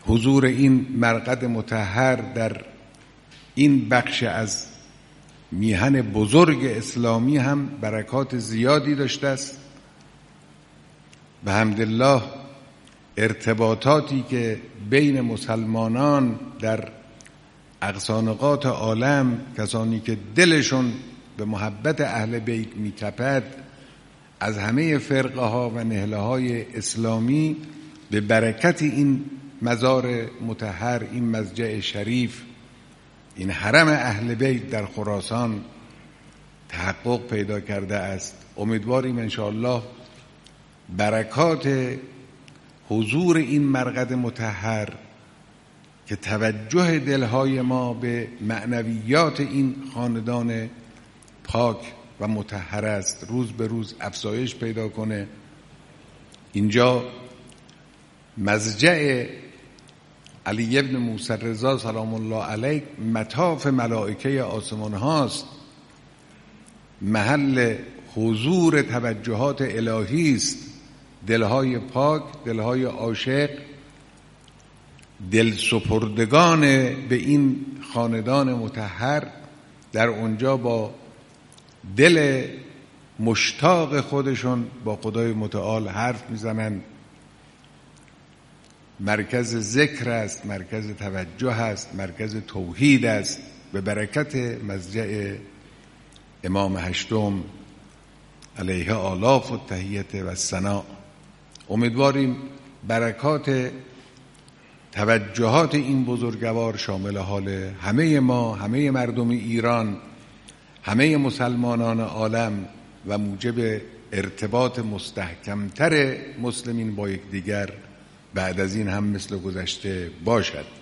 حضور این مرقد مطهر در این بخش از میهن بزرگ اسلامی هم برکات زیادی داشته است. به حمدالله ارتباطاتی که بین مسلمانان در اقصانقاط عالم، کسانی که دلشون به محبت اهل بیت میتپد از همه فرقه ها و نهله های اسلامی، به برکت این مزار مطهر، این مسجع شریف، این حرم اهل بیت در خراسان تحقق پیدا کرده است. امیدواریم انشاءالله برکات حضور این مرقد مطهر که توجه دلهای ما به معنویات این خاندان پاک و مطهر است، روز به روز افزایش پیدا کنه. اینجا مسجع علی ابن موسی رضا سلام الله علیه مطاف ملائکه آسمان هاست، محل حضور توجهات الهی است. دلهای پاک، دلهای عاشق، دل سپردگان به این خاندان مطهر در اونجا با دل مشتاق خودشون با خدای متعال حرف میزنن. مرکز ذکر است، مرکز توجه است، مرکز توحید است. به برکت مسجع امام هشتم علیه آلاف التحیت و الثنا امیدواریم برکات توجهات این بزرگوار شامل حال همه ما، همه مردم ایران، همه مسلمانان عالم و موجب ارتباط مستحکمتر مسلمین با یکدیگر بعد از این هم مثل گذشته باشد.